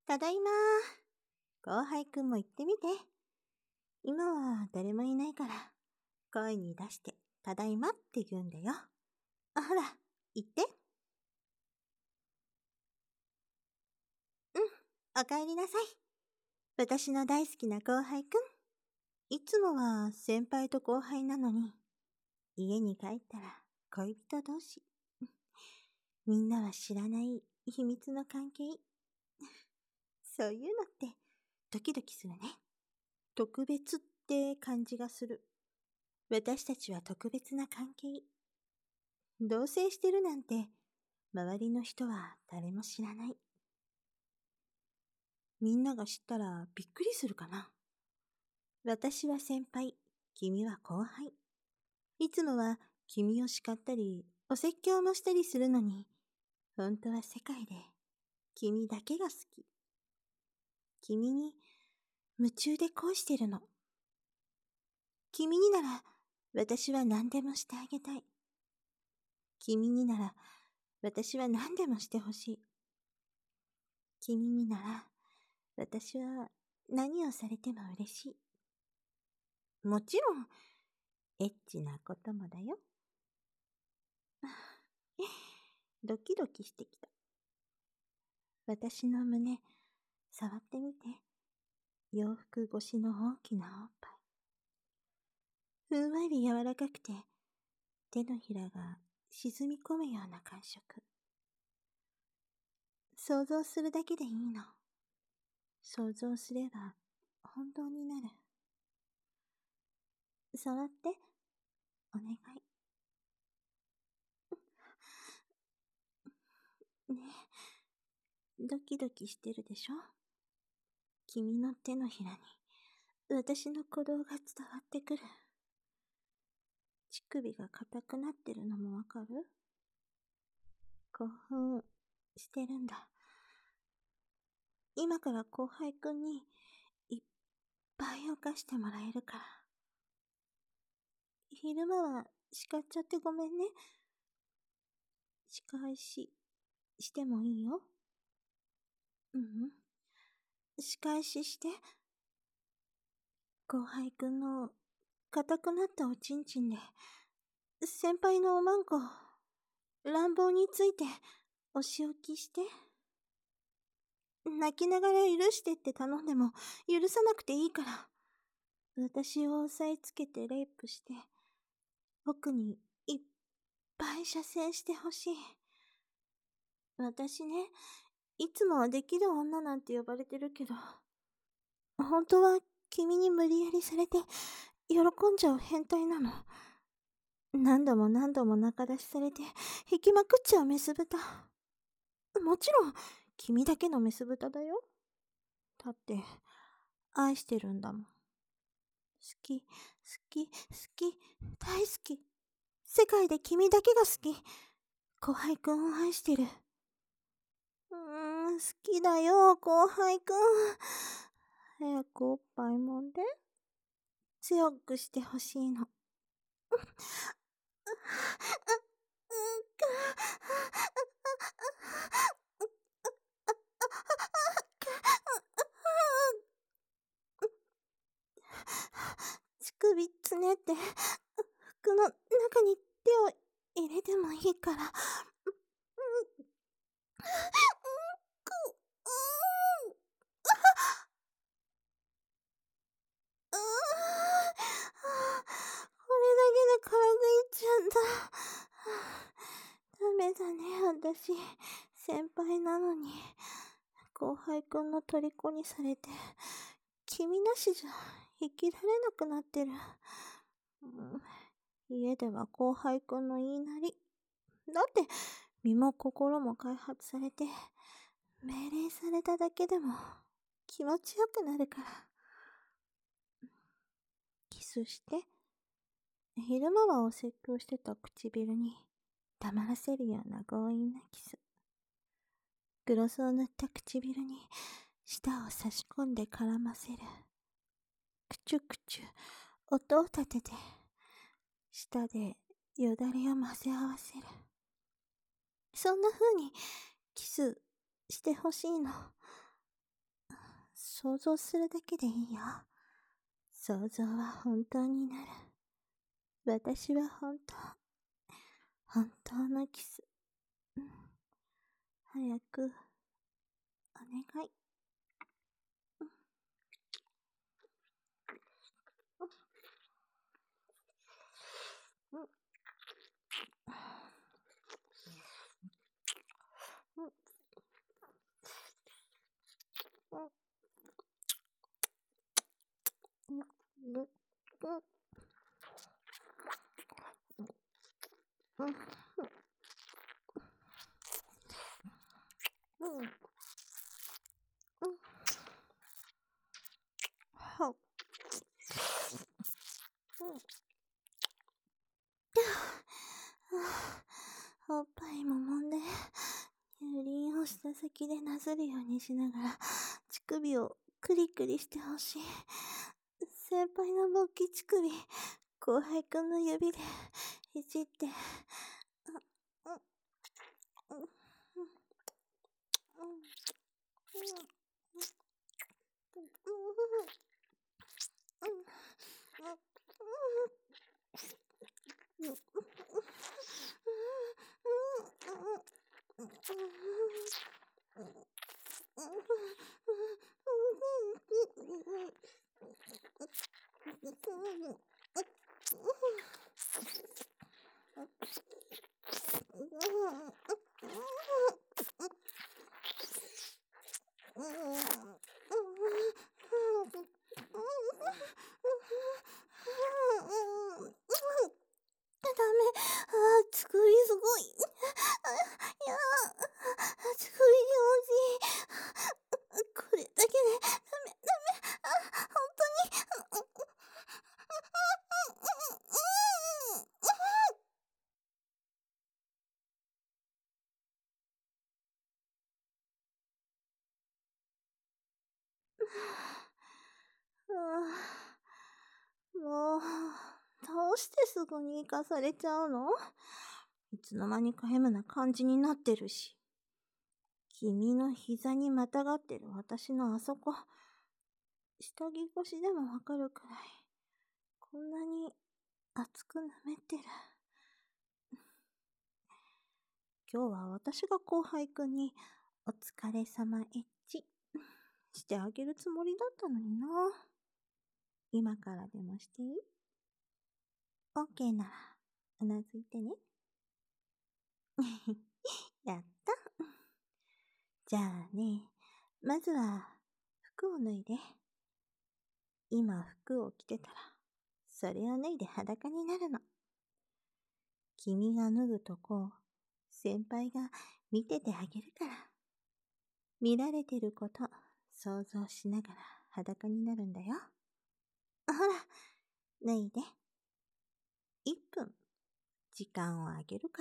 ただいま。後輩くんも言ってみて。今は誰もいないから、声に出して、ただいまって言うんだよ。ほら、言って。お帰りなさい。私の大好きな後輩くん。いつもは先輩と後輩なのに、家に帰ったら恋人同士。みんなは知らない秘密の関係。そういうのってドキドキするね。特別って感じがする。私たちは特別な関係。同棲してるなんて、周りの人は誰も知らない。みんなが知ったらびっくりするかな。私は先輩、君は後輩。いつもは君を叱ったり、お説教もしたりするのに、本当は世界で君だけが好き。君に夢中で恋してるの。君になら私は何でもしてあげたい。君になら私は何でもしてほしい。君になら私は何をされても嬉しい。もちろん、エッチなこともだよ。ドキドキしてきた。私の胸、触ってみて。洋服越しの大きなおっぱい。ふんわり柔らかくて、手のひらが沈み込むような感触。想像するだけでいいの。想像すれば本当になる。触って、お願い。ねえ、ドキドキしてるでしょ？君の手のひらに私の鼓動が伝わってくる。乳首が硬くなってるのもわかる？興奮してるんだ。今から後輩くんにいっぱい犯してもらえるから。昼間は叱っちゃってごめんね。仕返ししてもいいよ。仕返しして。後輩くんの硬くなったおちんちんで、先輩のおまんこ、乱暴について、お仕置きして。泣きながら許してって頼んでも、許さなくていいから。私を押さえつけてレイプして、僕にいっぱい射精してほしい。私ね、いつもはできる女なんて呼ばれてるけど、本当は君に無理やりされて、喜んじゃう変態なの。何度も何度も仲出しされて、引きまくっちゃうメス豚。もちろん、君だけのメス豚だよ。だって、愛してるんだもん。好き、好き、好き、大好き。世界で君だけが好き。後輩くんを愛してる。好きだよ、後輩くん。早くおっぱい揉んで。強くしてほしいの。乳首つねって、服の中に手を入れてもいいから。これだけで体いっちゃうんだ。ダメだね、私。先輩なのに。後輩くんの虜にされて、君なしじゃ生きられなくなってる。家では後輩くんの言いなり。だって、身も心も開発されて、命令されただけでも気持ちよくなるから。キスして。昼間はお説教してた唇に黙らせるような強引なキス。グロスを塗った唇に舌を差し込んで絡ませる。くちゅくちゅ音を立てて舌でよだれを混ぜ合わせる。そんな風にキスしてほしいの。 想像するだけでいいよ。想像は本当になる。私は本当のキス。早く、お願い。おっぱいも揉んで、乳輪を舌先でなぞるようにしながら、乳首をクリクリしてほしい。先輩の勃起乳首、後輩くんの指でいじって。ダメ。乳首すごい。いや乳首気持ちいい。これだけで、ダメ。本当に。もう、どうしてすぐに行かされちゃうの？いつの間にかヘムな感じになってるし。君の膝にまたがってる私のあそこ、下着越しでもわかるくらい、こんなに熱く舐めてる。今日は私が後輩くんにお疲れ様エッチしてあげるつもりだったのにな。今からでもしていい？ OK ならうなずいてね。やった。じゃあね、まずは服を脱いで。今服を着てたら、それを脱いで裸になるの。君が脱ぐとこ、先輩が見ててあげるから。見られてること想像しながら裸になるんだよ。ほら、脱いで。1分、時間をあげるから。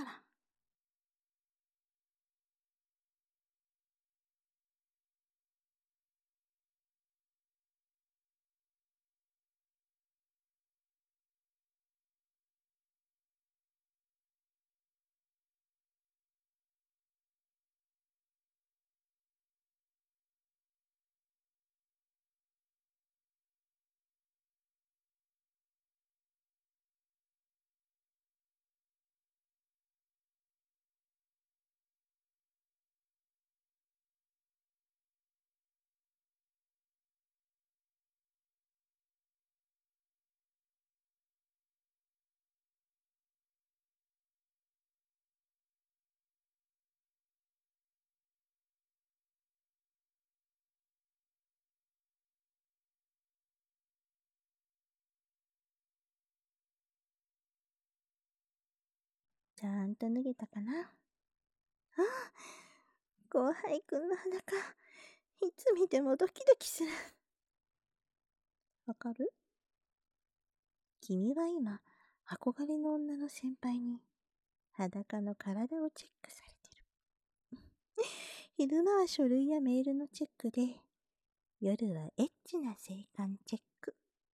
ちゃんと脱げたかな？あ、後輩くんの裸、いつ見てもドキドキする。わかる？君は今、憧れの女の先輩に裸の体をチェックされてる。昼間は書類やメールのチェックで、夜はエッチな性感チェック。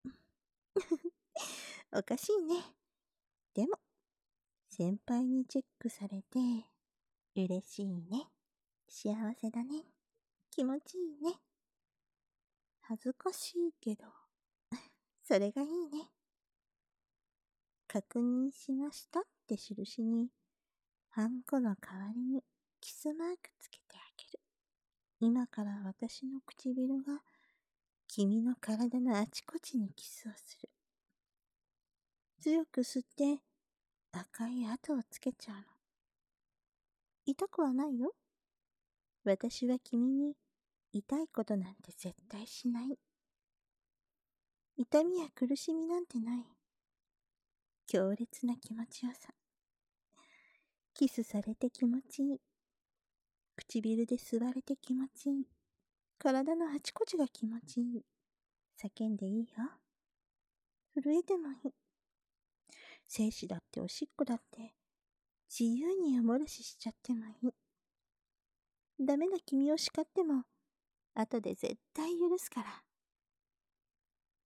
おかしいね。でも、先輩にチェックされて、嬉しいね。幸せだね。気持ちいいね。 恥ずかしいけど、それがいいね。確認しましたって印に、ハンコの代わりにキスマークつけてあげる。今から私の唇が君の体のあちこちにキスをする。強く吸って赤い跡をつけちゃうの。痛くはないよ。私は君に痛いことなんて絶対しない。痛みや苦しみなんてない。強烈な気持ちよさ。キスされて気持ちいい。唇で吸われて気持ちいい。体のあちこちが気持ちいい。叫んでいいよ。震えてもいい。精子だっておしっこだって自由にお漏らししちゃってもいい。ダメな君を叱っても後で絶対許すから。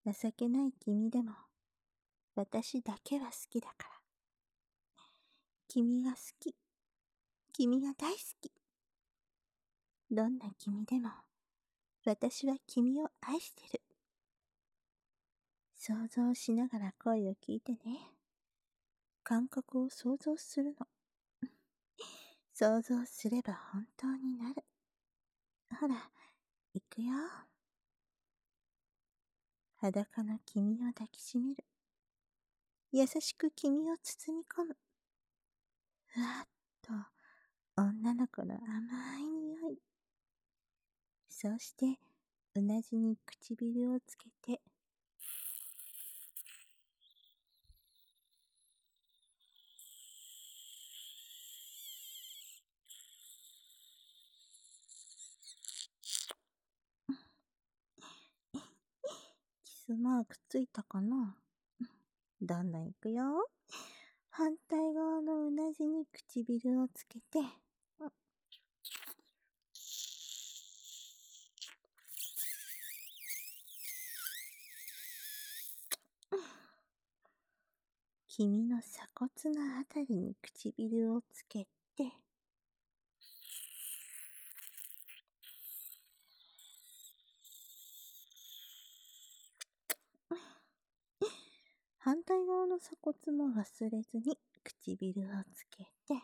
情けない君でも私だけは好きだから。君が好き。君が大好き。どんな君でも私は君を愛してる。想像しながら声を聞いてね。感覚を想像するの。想像すれば本当になる。ほら、行くよ。裸の君を抱きしめる。優しく君を包み込む。ふわっと女の子の甘い匂い。そうしてうなじに唇をつけて、キスマークついたかな。どんどんいくよ。反対側のうなじに唇をつけて、君の鎖骨のあたりに唇をつけて、反対側の鎖骨も忘れずに唇をつけて、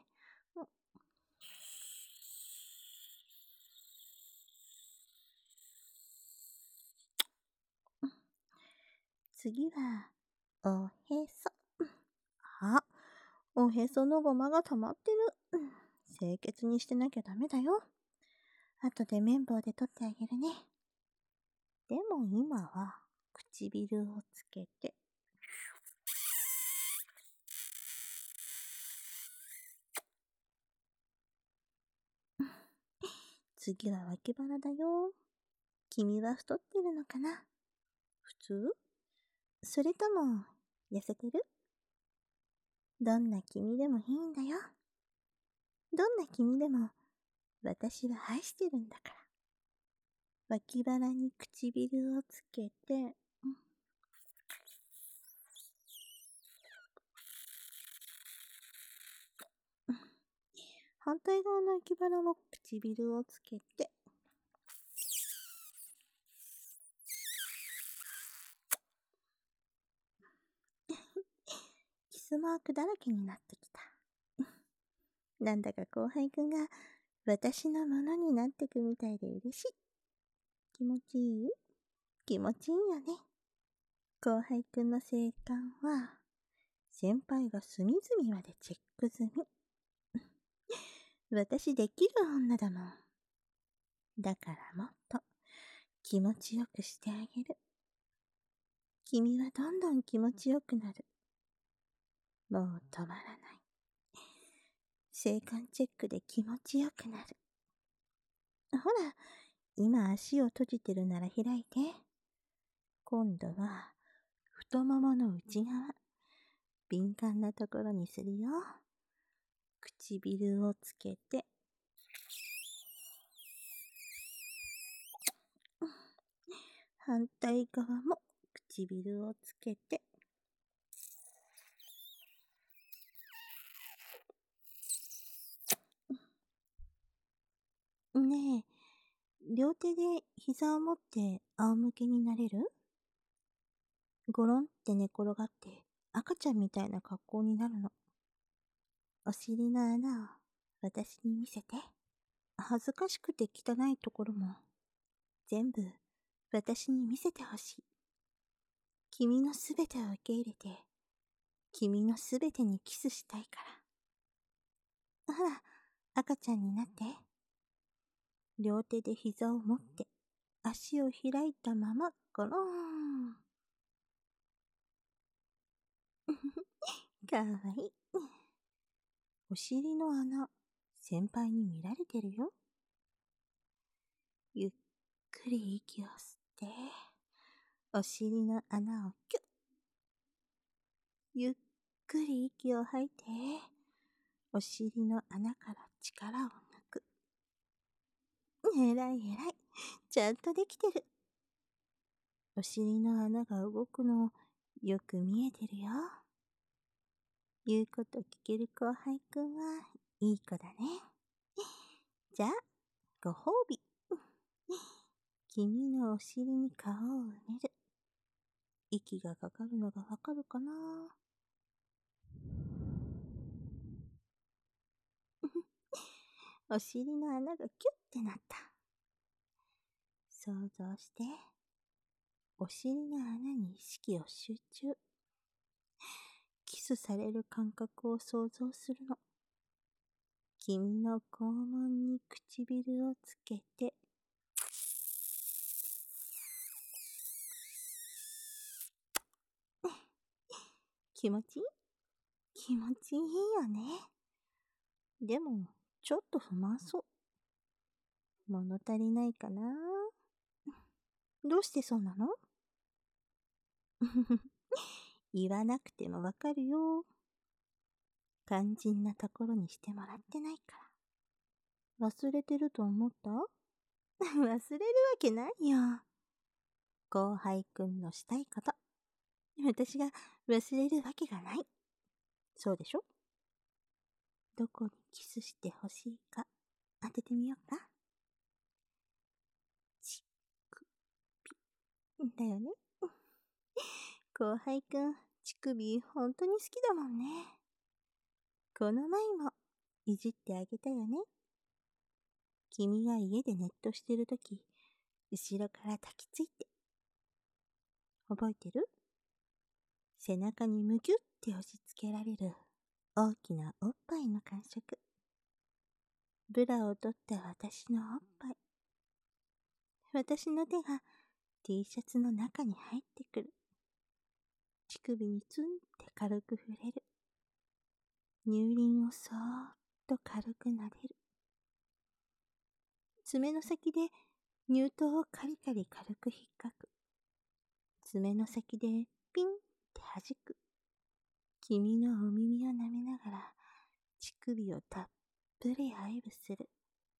次はおへそ。あ、おへそのゴマが溜まってる。清潔にしてなきゃダメだよ。後で綿棒で取ってあげるね。でも今は唇をつけて、次は脇腹だよ。君は太ってるのかな？普通？それとも痩せてる？どんな君でもいいんだよ。どんな君でも私は愛してるんだから。脇腹に唇をつけて、反対側の脇腹も唇をつけて、キスマークだらけになってきた。なんだか後輩くんが私のものになってくみたいで嬉しい。気持ちいい？気持ちいいよね。後輩くんの性感は先輩が隅々までチェック済み。私できる女だもん。だからもっと気持ちよくしてあげる。君はどんどん気持ちよくなる。もう止まらない。性感チェックで気持ちよくなる。ほら、今足を閉じてるなら開いて。今度は太ももの内側、敏感なところにするよ。唇をつけて、反対側も唇をつけて、ねえ、 両手で膝を持って仰向けになれる？ゴロンって寝転がって赤ちゃんみたいな格好になるの。お尻の穴を私に見せて。恥ずかしくて汚いところも全部私に見せてほしい。君のすべてを受け入れて、君のすべてにキスしたいから。ほら、赤ちゃんになって。両手で膝を持って、足を開いたまま、ゴローン。かわいい。お尻の穴、先輩に見られてるよ。ゆっくり息を吸って、お尻の穴をキュッ。ゆっくり息を吐いて、お尻の穴から力を抜く。えらいえらい。ちゃんとできてる。お尻の穴が動くのよく見えてるよ。言うこと聞ける後輩くんはいい子だね。じゃあ、ご褒美。君のお尻に顔を埋める。息がかかるのがわかるかな？お尻の穴がキュッてなった。想像して、お尻の穴に意識を集中。キスされる感覚を想像するの。君の肛門に唇をつけて、気持ちいい？気持ちいいよね。でも、ちょっと不満そう。物足りないかな？どうしてそうなの？言わなくてもわかるよ。肝心なところにしてもらってないから。忘れてると思った？忘れるわけないよ。後輩くんのしたいこと。私が忘れるわけがない。そうでしょ？どこにキスしてほしいか当ててみようか。ちくびだよね。後輩くん、乳首ほんとに好きだもんね。この前もいじってあげたよね。君が家でネットしてるとき、後ろから抱きついて。覚えてる？背中にむぎゅって押し付けられる大きなおっぱいの感触。ブラを取った私のおっぱい。私の手が T シャツの中に入ってくる。乳首にツンって軽く触れる。乳輪をそーっと軽く撫でる。爪の先で乳頭をカリカリ軽く引っかく。爪の先でピンって弾く。君のお耳を舐めながら乳首をたっぷり愛撫する。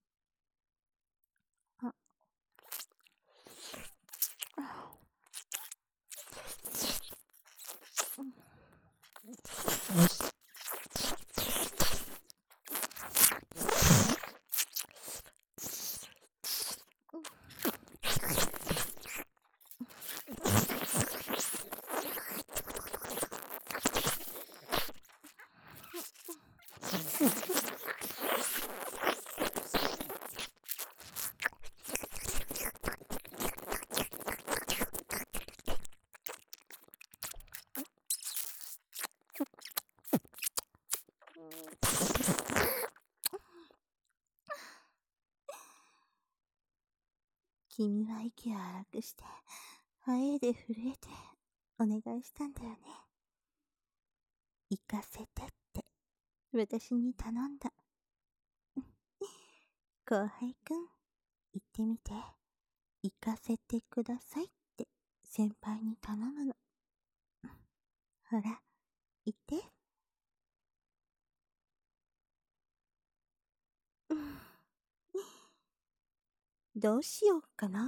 君は息を荒くして、あえいで震えてお願いしたんだよね。行かせてって私に頼んだ。後輩くん、言ってみて。行かせてくださいって先輩に頼むの。ほら、言って。どうしようかな。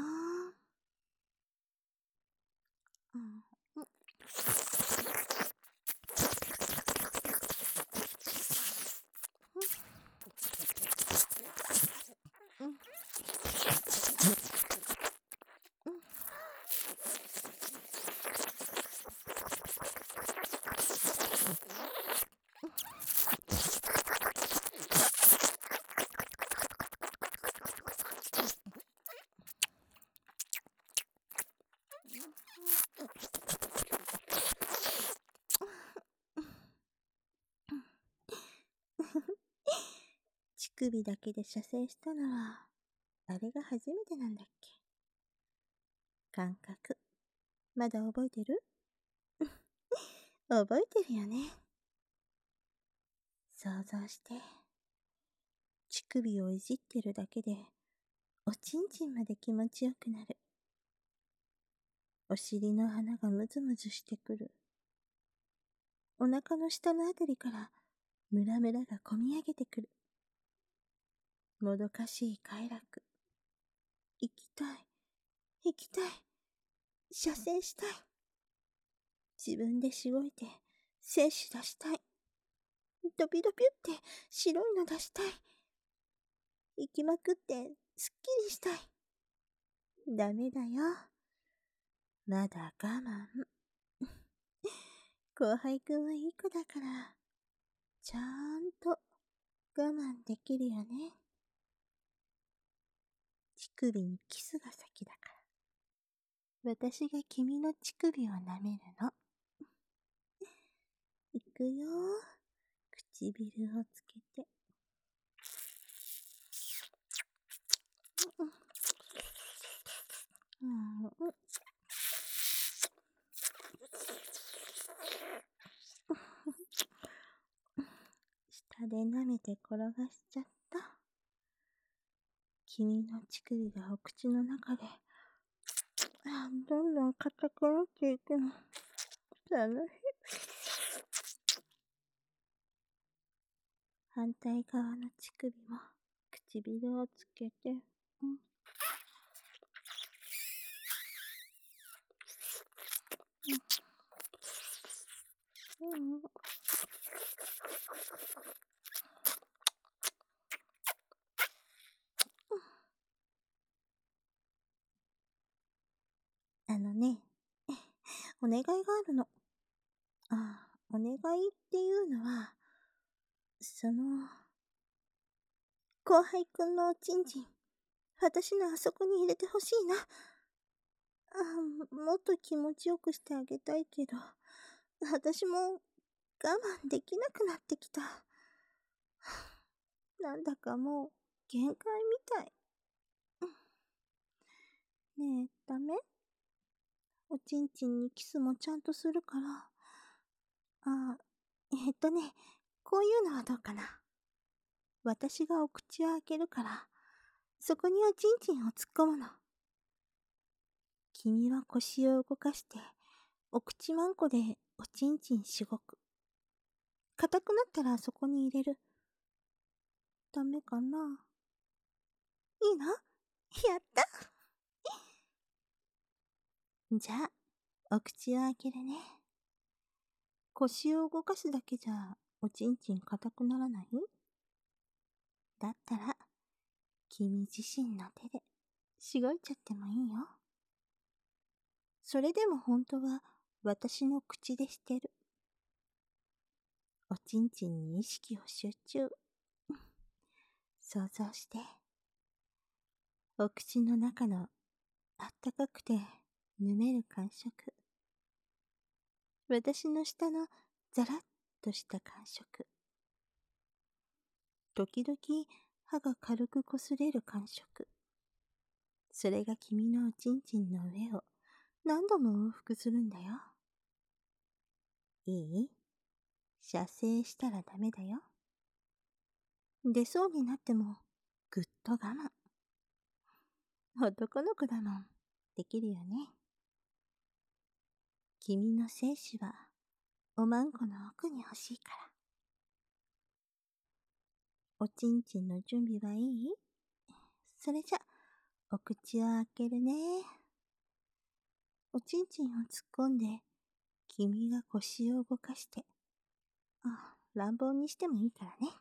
首だけで射精したのは、あれが初めてなんだっけ。感覚、まだ覚えてる？覚えてるよね。想像して。乳首をいじってるだけで、おちんちんまで気持ちよくなる。お尻の花がムズムズしてくる。お腹の下のあたりからムラムラがこみ上げてくる。もどかしい快楽。行きたい。行きたい。射精したい。自分でしごいて精子出したい。ドピドピって白いの出したい。行きまくってすっきりしたい。ダメだよ。まだ我慢。後輩くんはいい子だから、ちゃんと我慢できるよね。乳首にキスが先だから。私が君の乳首を舐めるの。いくよ。唇をつけて。下で舐めて転がしちゃった。君の乳首がお口の中で、どんどん硬くなっていくの。楽しい。反対側の乳首も唇をつけて、ね、お願いがあるの。お願いっていうのは、後輩くんのおちんちん、私のあそこに入れてほしいな。もっと気持ちよくしてあげたいけど、私も我慢できなくなってきた。なんだかもう限界みたい。ねえ、ダメ？おちんちんにキスもちゃんとするから。こういうのはどうかな。私がお口を開けるから、そこにおちんちんを突っ込むの。君は腰を動かして、お口まんこでおちんちんしごく。硬くなったらそこに入れる。ダメかな？いいの？やった！じゃあ、お口を開けるね。腰を動かすだけじゃ、おちんちん硬くならない？だったら、君自身の手で、しごいちゃってもいいよ。それでも本当は、私の口でしてる。おちんちんに意識を集中。想像して。お口の中のあったかくてぬめる感触。私の舌のザラッとした感触。時々歯が軽く擦れる感触。それが君のおちんちんの上を何度も往復するんだよ。いい？射精したらダメだよ。出そうになってもぐっと我慢。男の子だもん。できるよね。君の精子はおまんこの奥に欲しいから。おちんちんの準備はいい？それじゃ、お口を開けるね。おちんちんを突っ込んで、君が腰を動かして。乱暴にしてもいいからね。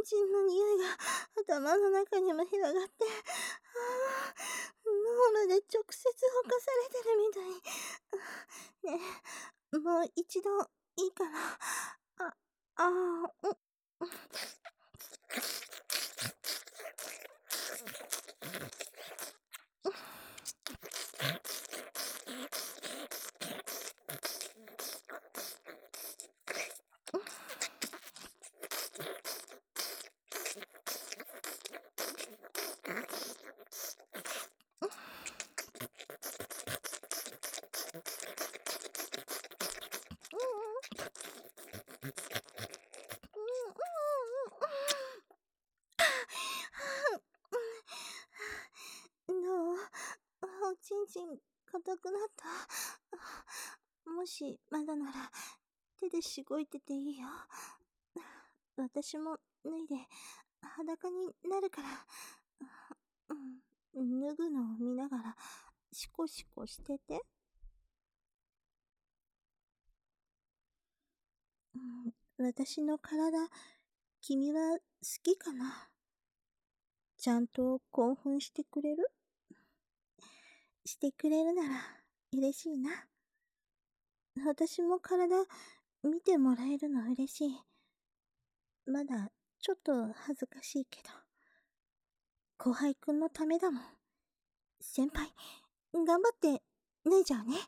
チンの匂いが頭の中にも広がって、脳まで直接ほかされてるみたい。ねえ、もう一度いいかな。うん。どう？おちんちん硬くなった？もしまだなら手でしごいてていいよ。私も脱いで裸になるから、脱ぐのを見ながらシコシコしてて。私の体、君は好きかな？ちゃんと興奮してくれる？してくれるなら嬉しいな。私も体見てもらえるの嬉しい。まだちょっと恥ずかしいけど。後輩くんのためだもん。先輩、頑張って脱いじゃうね。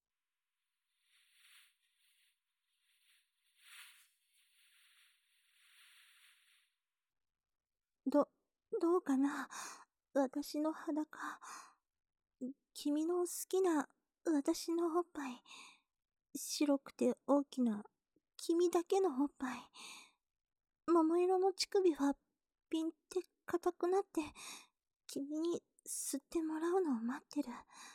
どうかな？私の裸。君の好きな私のおっぱい。白くて大きな君だけのおっぱい。桃色の乳首はピンって硬くなって、君に吸ってもらうのを待ってる。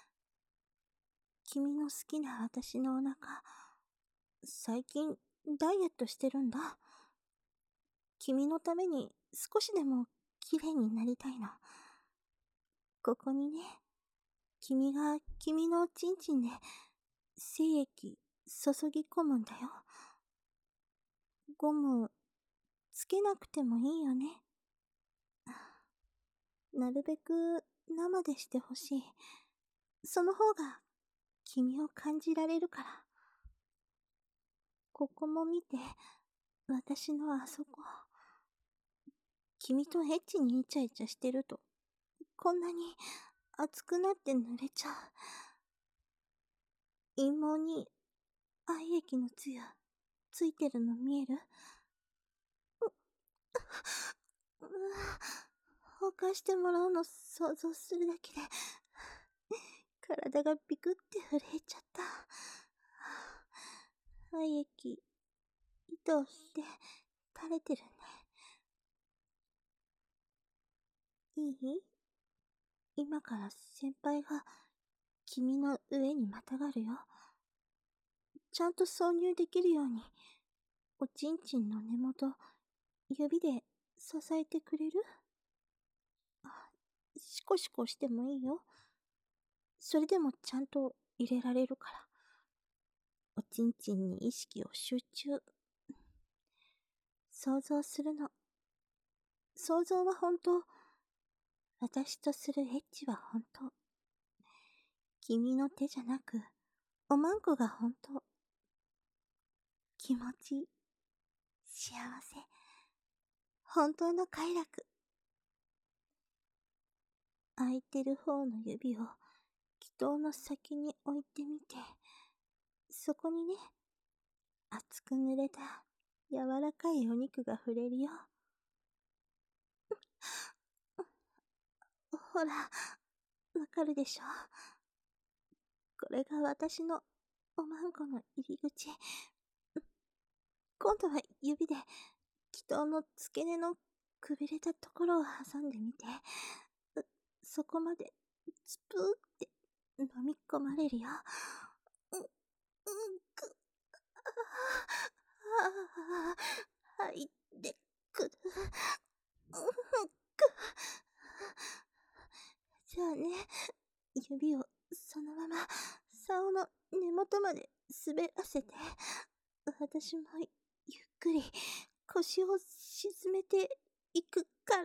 君の好きな私のお腹。最近ダイエットしてるんだ。君のために少しでも綺麗になりたいの。ここにね、君が君のチンチンで精液注ぎ込むんだよ。ゴムつけなくてもいいよね。なるべく生でしてほしい。その方が君を感じられるから。ここも見て、私のあそこ。君とエッチにイチャイチャしてると、こんなに熱くなって濡れちゃう。陰毛に愛液のつやついてるの見える？ほかしてもらうの想像するだけで体がビクって震えちゃった。愛液糸を引いて垂れてるね。いい？今から先輩が君の上にまたがるよ。ちゃんと挿入できるように、おちんちんの根元、指で支えてくれる？シコシコしてもいいよ。それでもちゃんと入れられるから。おちんちんに意識を集中。想像するの。想像は本当。私とするエッチは本当。君の手じゃなく、おまんこが本当。気持ちいい。幸せ。本当の快楽。空いてる方の指を気筒の先に置いてみて、そこにね、熱く濡れた柔らかいお肉が触れるよ。ほら、わかるでしょ？これが私のおまんこの入り口。今度は指で気筒の付け根のくびれたところを挟んでみて。そこまでスプーって飲み込まれるよ。入ってくる。じゃあね、指をそのまま竿の根元まで滑らせて、私もゆっくり腰を沈めて行くから。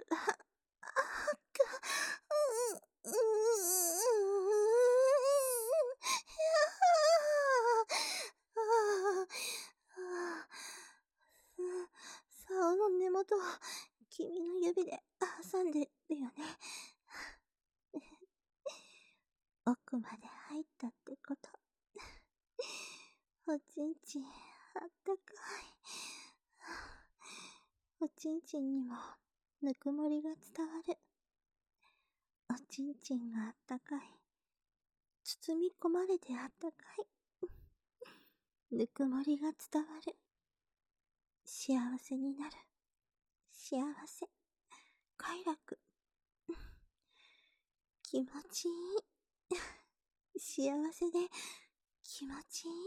竿の根元を君の指で挟んでるよね。奥まで入ったってこと。おちんちんあったかい。おちんちんにもぬくもりが伝わる。おちんちんがあったかい。包み込まれてあったかい。ぬくもりが伝わる。幸せになる。幸せ。快楽。気持ちいい。幸せで気持ちいい。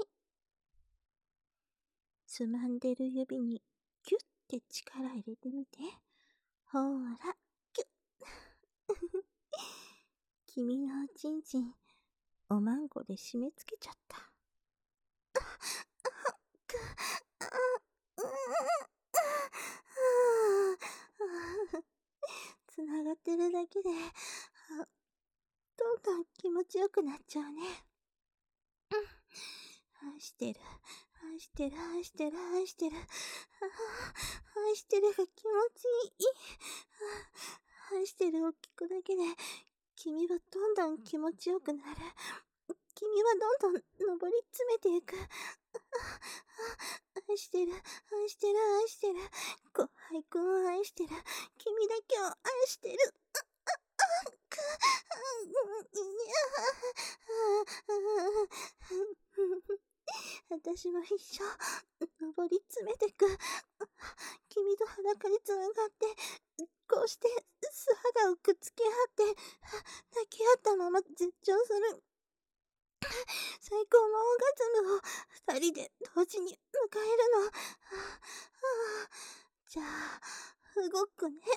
つまんでる指にキュッて力入れてみて。ほーら、キュッ。君のおちんちん、おまんこで締め付けちゃった。つながってるだけで、どんどん気持ちよくなっちゃうね。愛してる、愛してる、愛してる、愛してる。愛してるが気持ちいい。愛してるを聞くだけで、君はどんどん気持ちよくなる。君はどんどん登り詰めていく。愛してる、愛してる、愛してる。後輩くんを愛してる。君だけを愛してる。私も一生登り詰めてく。君と裸につながって、こうして素肌をくっつけ合って抱き合ったまま絶頂する最高のオーガズムを二人で同時に迎えるの。じゃあ動くね。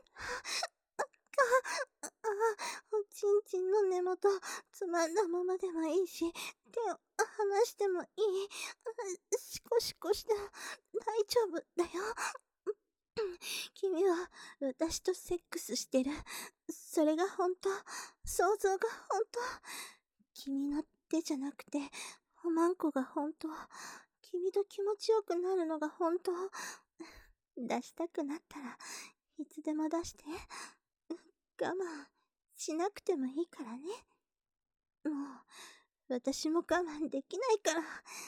おちんちんの根元つまんだままでもいいし、手を離してもいい。シコシコしても大丈夫だよ。君は私とセックスしてる。それが本当。想像が本当。君の手じゃなくておまんこが本当。君と気持ちよくなるのが本当。出したくなったらいつでも出して。我慢しなくてもいいからね。もう私も我慢できないから。ほ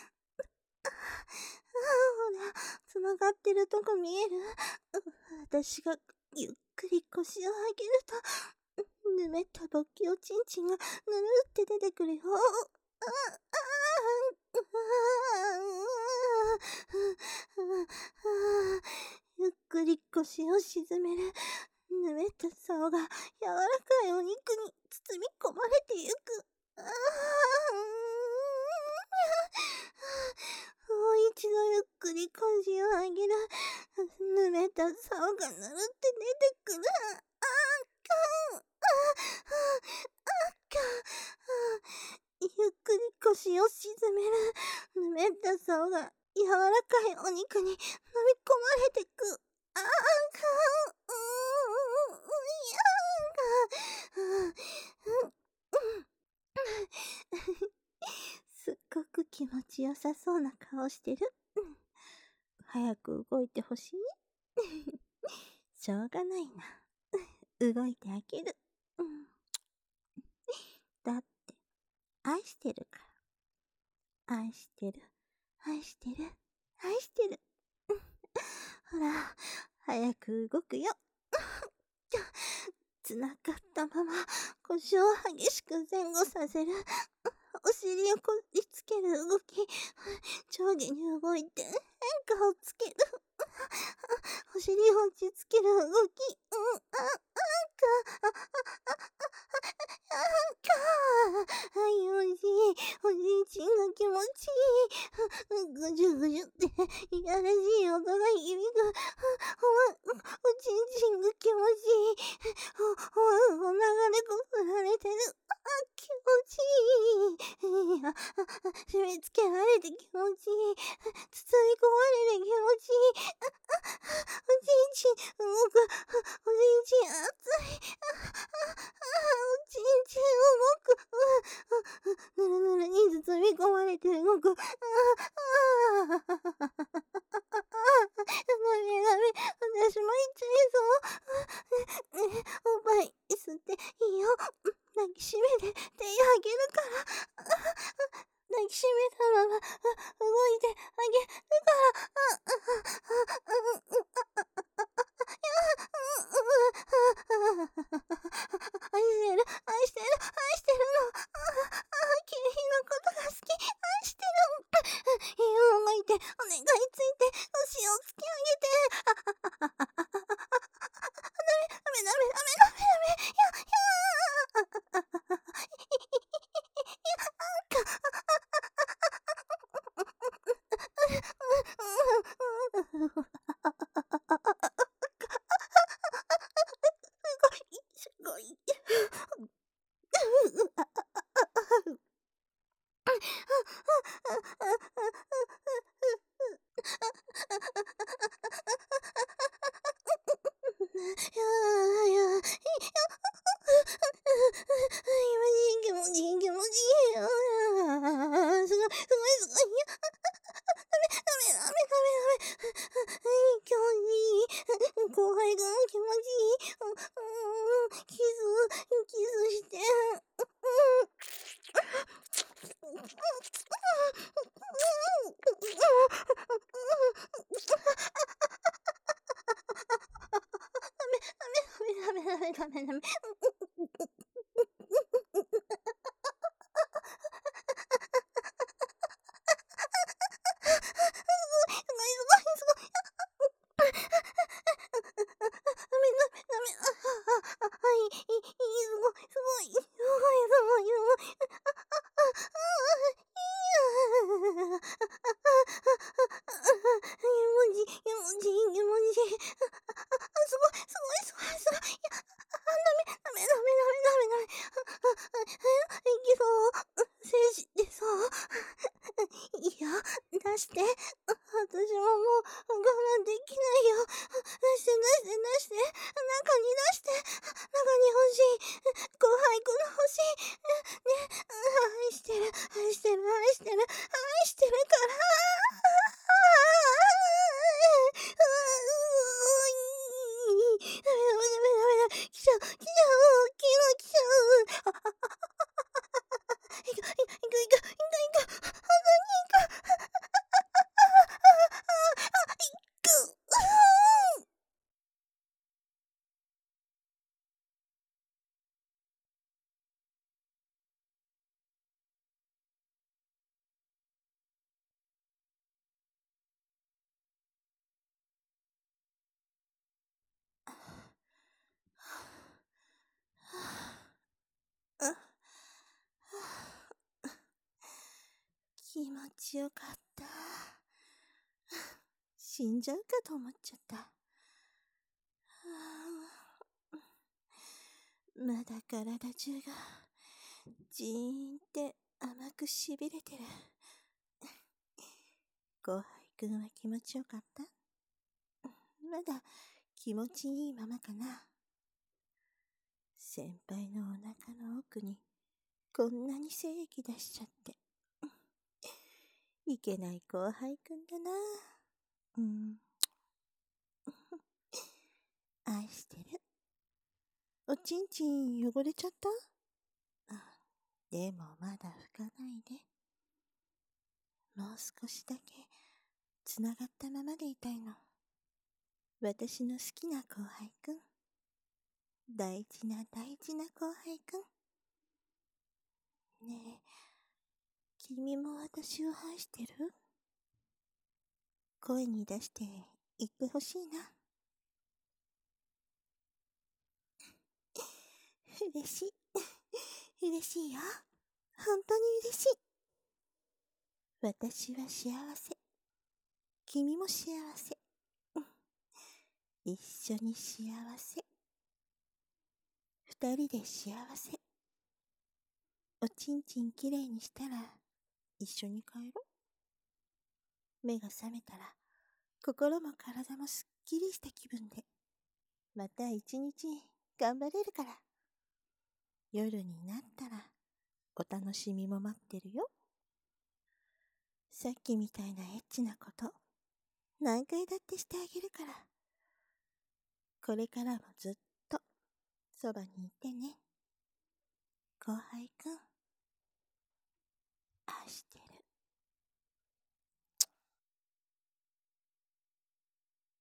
ら、つながってるとこ見える？私がゆっくり腰を上げると、ぬめった勃起おちんちんがぬるって出てくるよ。ゆっくり腰を沈める。ぬめった竿が柔らかいお肉に包み込まれてゆく。もう一度ゆっくり腰を上げる。ぬめった竿がぬるって出てくる。ゆっくり腰を沈める。ぬめった竿が柔らかいお肉に飲み込まれてく。すっごく気持ちよさそうな顔してる。早く動いてほしい？しょうがないな。動いてあげる。だって、愛してるから。愛してる、愛してる、愛してる。ほら、早く動くよ。つながったまま腰を激しく前後させる。お尻をこりつける動き。上下に動いて変化をつける。お尻を落ち着ける動き。はい、おいしい。おじいちんが気持ちいい。ぐじゅぐじゅっていやらしい音が響く。おちんちんが気持ちいい。お腹でこすられてる。気持ちいい。締め付けられて気持ちいい。包み込まれて気持ちいい。おちんちん動く。 こ、ダメダメ、私も行っちゃいそう。ねえ、おっぱい吸っていいよ。抱きしめて手あげるから。抱きしめたまま動いてあげるから。愛してる、愛してる、愛してるの。君のことが好き、愛してる。動いて、お願いついて、腰をつき上げて。ダメダメダメダメダメ。すごい。気持ちいい、気持ちいい。すごい、すごい、すごい。ダメ、ダメ、ダメ、ダメ、ダメ。気持ちいい。後輩が気持ちいい。キスして。ダメダメダメダメダメ。出して。私ももう我慢できないよ。出して出して出して。中に出して。中に欲しい。後輩くん欲しい。ね、愛してる、愛してる、愛してる、愛してるから。ダメダメダメダメ。来ちゃう、来ちゃう、来ちゃう。行く、行く、行く、行く、行く、行く。本当に行く。気持ちよかった。死んじゃうかと思っちゃった。まだ体中がじーんって甘くしびれてる。後輩くんは気持ちよかった？まだ気持ちいいままかな。先輩のお腹の奥にこんなに精液出しちゃって。いけない後輩くんだな。愛してる。おちんちん汚れちゃった？でもまだ拭かないで。もう少しだけつながったままでいたいの。私の好きな後輩くん。大事な大事な後輩くん。ねえ、君も私を愛してる？声に出して言ってほしいな。嬉しい。嬉しいよ。本当に嬉しい。私は幸せ。君も幸せ。一緒に幸せ。二人で幸せ。おちんちんきれいにしたら一緒に帰ろう。目が覚めたら心も体もすっきりした気分でまた一日頑張れるから。夜になったらお楽しみも待ってるよ。 さっきみたいなエッチなこと、何回だってしてあげるから。これからもずっと、そばにいてね。後輩くん、愛してる。